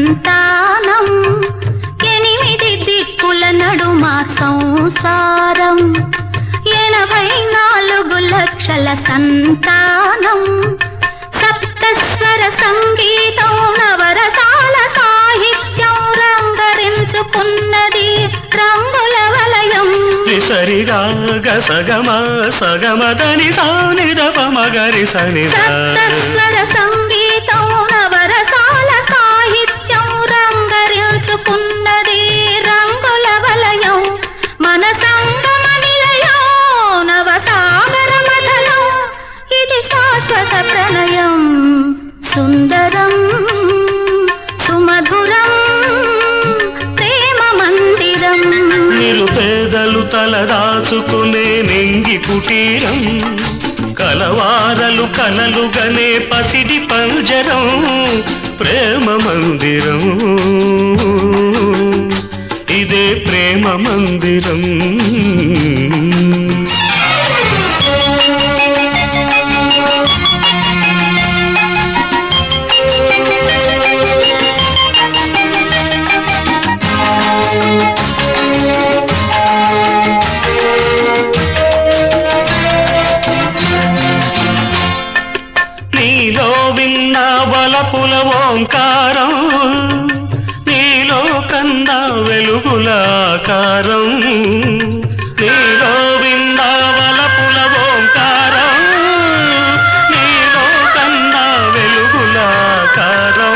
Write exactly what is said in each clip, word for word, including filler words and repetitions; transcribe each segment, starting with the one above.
సంతానం ఎనిమిది దిక్కుల నడుమ సంసారం ఎనభై నాలుగు లక్షల సంతానం సప్తస్వర సంగీతం నవరసాల సాహిత్యం రంగరించుకున్నది రంగుల వలయం సరిగా గసగమ సగమదని సానిదపమగరి సని సప్తస్వర సంగీతం నవరసాల సాహిత్యం రంగరించుకున్నది రంగుల వలయం మన సంగమ నిలయం నవసాగర మథనం ఇది శాశ్వత ప్రణయం సుందరం సుమధురం ప్రేమ మందిరం నిరుపేదలు తలదాచుకునే నింగి కుటీరం కలవారలు కలలుగనే పసిడి పంజరం ప్రేమ మందిరం ఇదే ప్రేమ మందిరం నీలో విన్న బలపుల ఓంకారం నీలో కన్నా వెలుగుల ఆకారం నీలో విన్న బలపుల ఓంకారం నీలో కన్నా వెలుగుల ఆకారం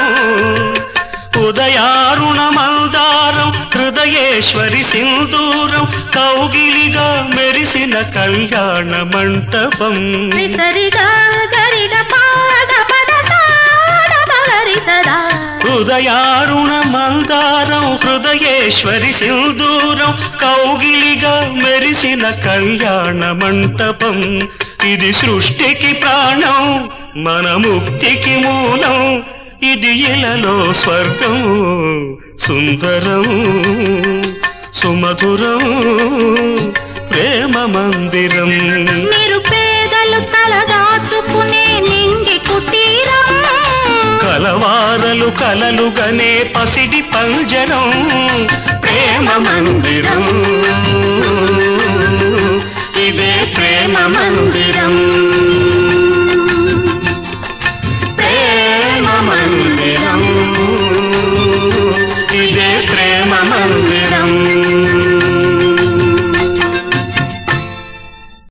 ఉదయారుణ మందారం హృదయేశ్వరి సింధూరం కౌగిలిగా మెరిసిన కళ్యాణ మంటపం సరిగా గరిగ పాగ పద సాడ బగరిసదా హృదయారుణ మందారం హృదయేశ్వరి సింధూరం కౌగిలిగా మెరిసిన కళ్యాణ మంటపం ఇది సృష్టికి ప్రాణం మన ముక్తికి మూలం ఇది ఇలలో స్వర్గం సుందరం సుమధురం ప్రేమ మందిరం నిరుపేదలు తలదాచుకునే నింగి కుటీరం కలవారలు కలలుగనే పసిడి పంజరం ప్రేమ మందిరం